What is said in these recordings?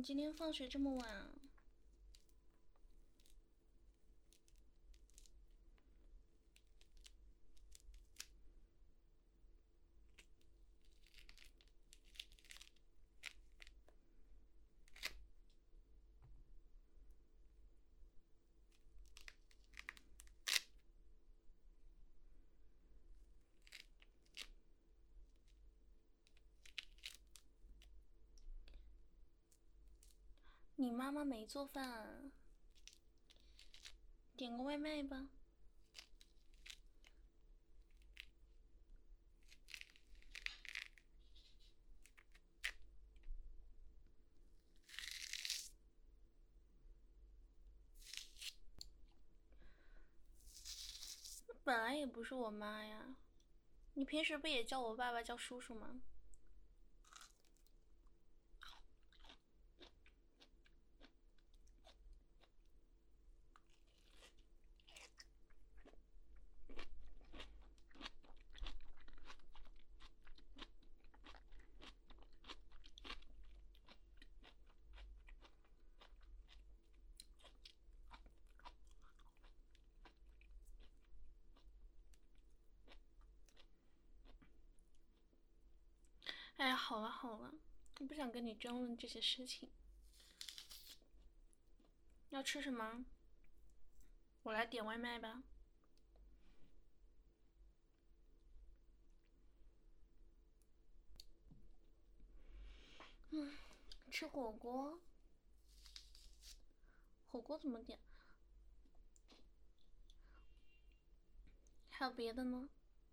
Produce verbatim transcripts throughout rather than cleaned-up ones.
你今天放学这么晚啊？你妈妈没做饭啊？点个外卖吧。本来也不是我妈呀，你平时不也叫我爸爸叫叔叔吗？哎呀，好了好了，我不想跟你争论这些事情。要吃什么？我来点外卖吧。嗯，吃火锅。火锅怎么点？还有别的呢？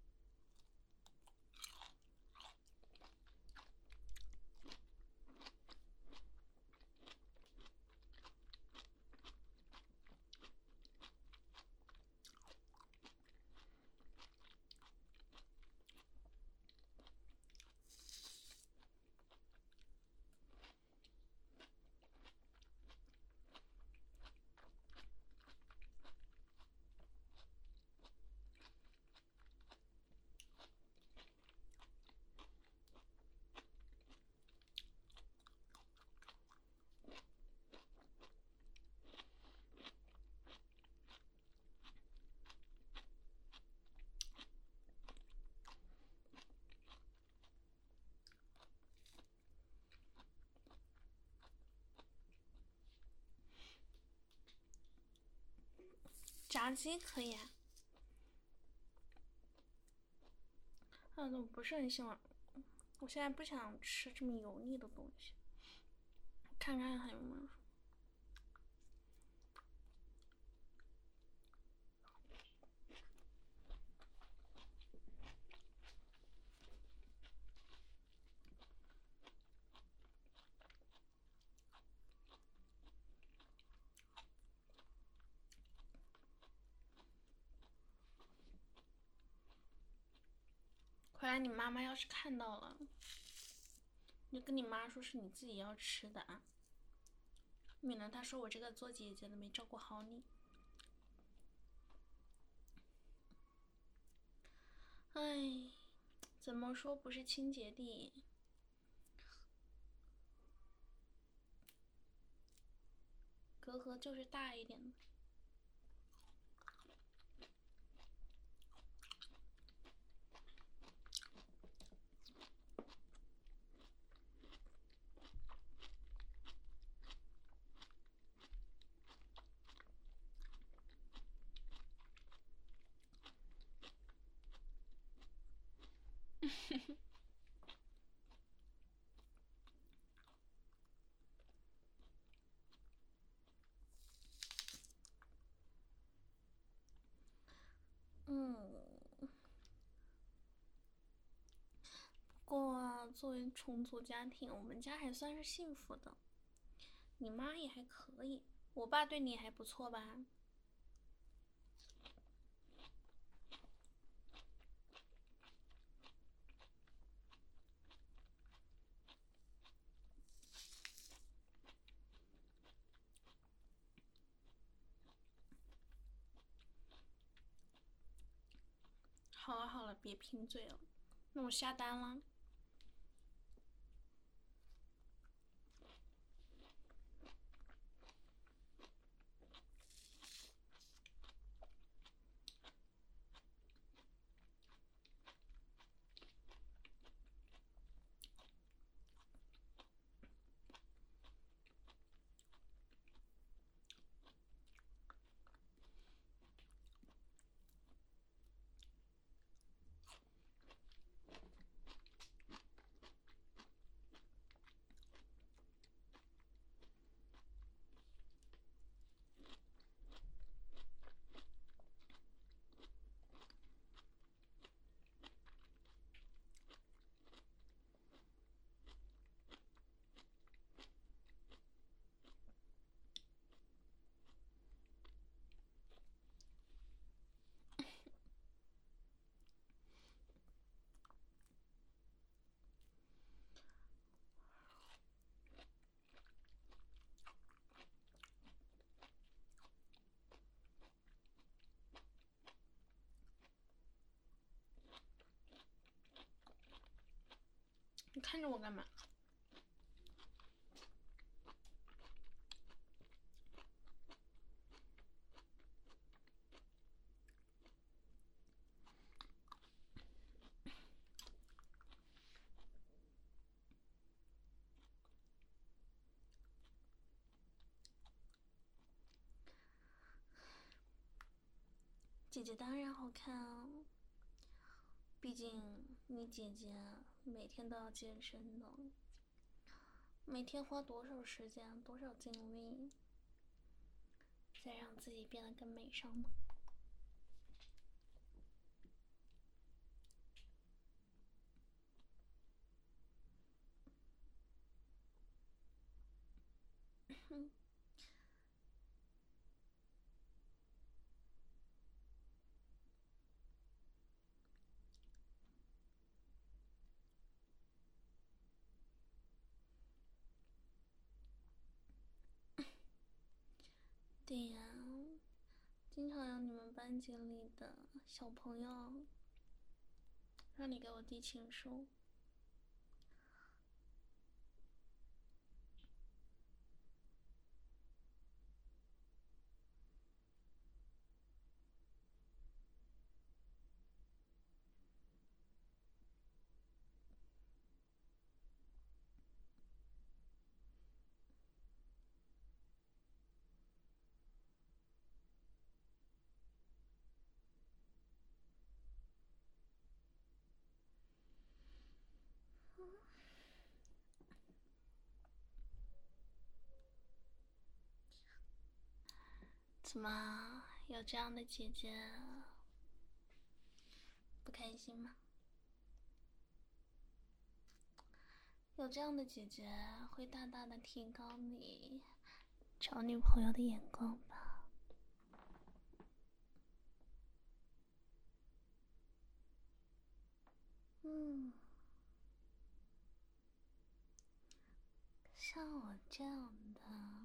炸鸡可以啊。嗯，我不是很喜欢，我现在不想吃这么油腻的东西。看看还有没有。回来你妈妈要是看到了，你就跟你妈说是你自己要吃的啊，免得她说我这个做姐姐的没照顾好你。哎，怎么说不是亲姐弟？隔阂就是大一点的。嗯，不过啊，作为重组家庭，我们家还算是幸福的。你妈也还可以，我爸对你还不错吧？好了好了，别贫嘴了，那我下单了。 你看着我干嘛？姐姐当然好看啊，毕竟你姐姐每天都要健身的，每天花多少时间、多少精力，才让自己变得更美上呢？对呀，经常有你们班级里的小朋友让你给我递情书。怎么有这样的姐姐不开心吗？有这样的姐姐会大大的提高你找女朋友的眼光吧。嗯，像我这样的，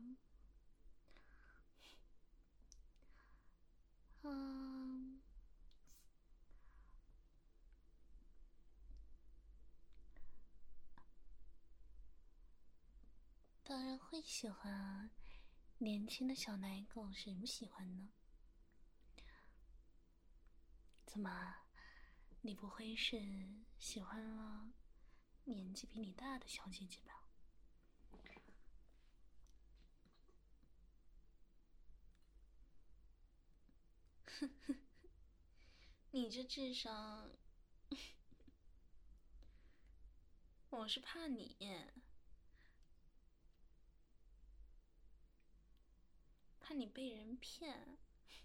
嗯，当然会喜欢啊，年轻的小奶狗谁不喜欢呢？怎么，你不会是喜欢了年纪比你大的小姐姐吧？你这智商，我是怕你，怕你被人骗。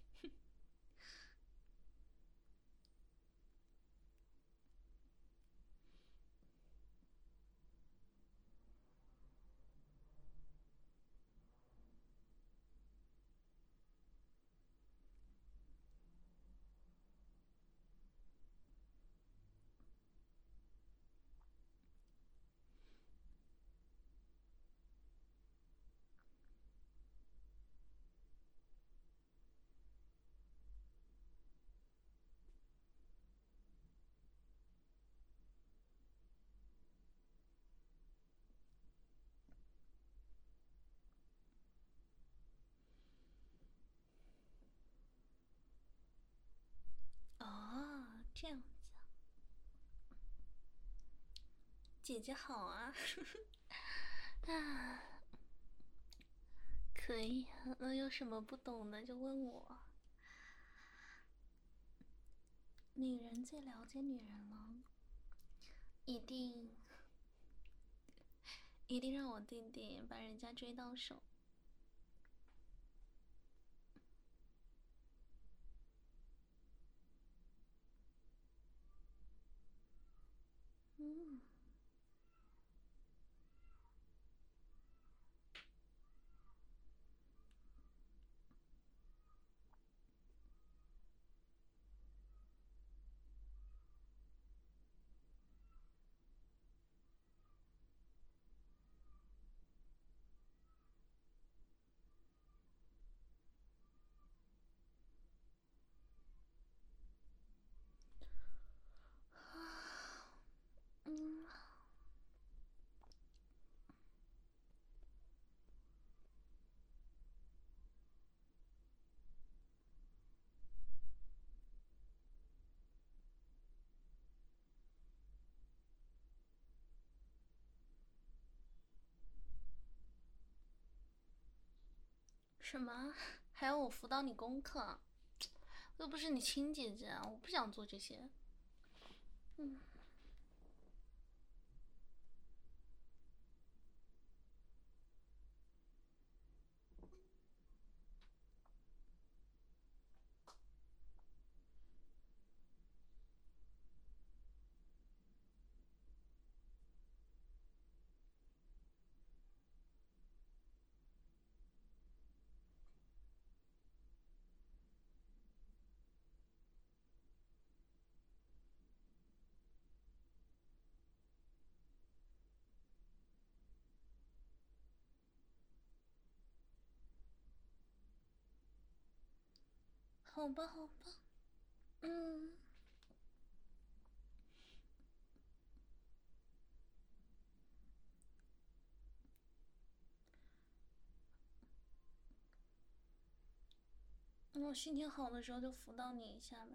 哦，这样子啊，姐姐好啊，啊，可以啊，那有什么不懂的就问我。女人最了解女人了，一定一定让我弟弟把人家追到手。嗯， 什么？还要我辅导你功课？我又不是你亲姐姐，我不想做这些。嗯。好吧，好吧，嗯。我心情好的时候就辅导你一下吧。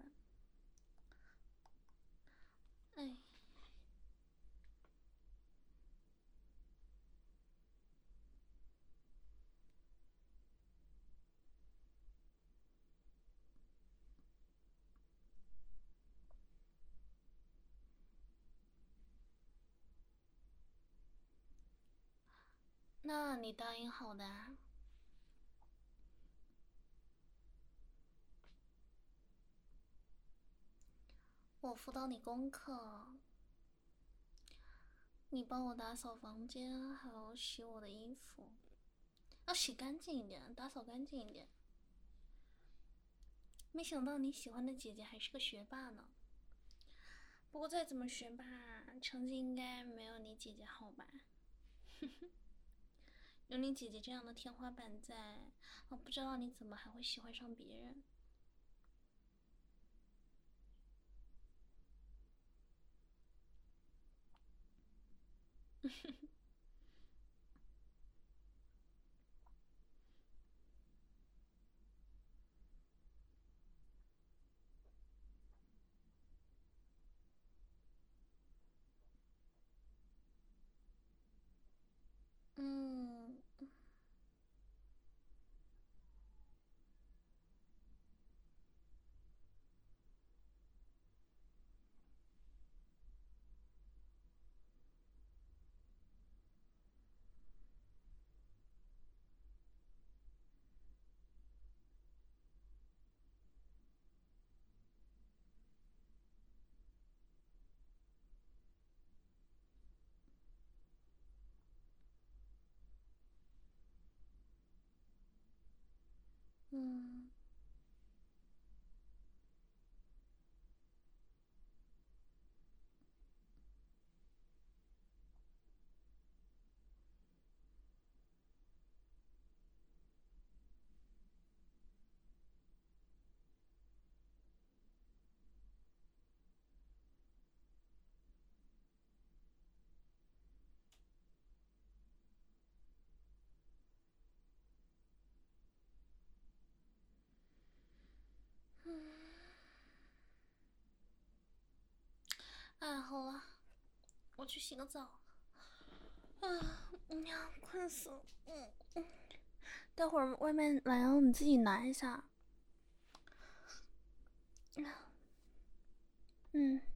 哎。那你答应好的啊？我辅导你功课，你帮我打扫房间，还有洗我的衣服，要洗干净一点，打扫干净一点。没想到你喜欢的姐姐还是个学霸呢。不过再怎么学霸，成绩应该没有你姐姐好吧？有你姐姐这样的天花板在，我不知道你怎么还会喜欢上别人。嗯。嗯。哎，好了，我去洗个澡。啊，呀，困死了。嗯嗯，待会儿外面来了，你自己拿一下。嗯。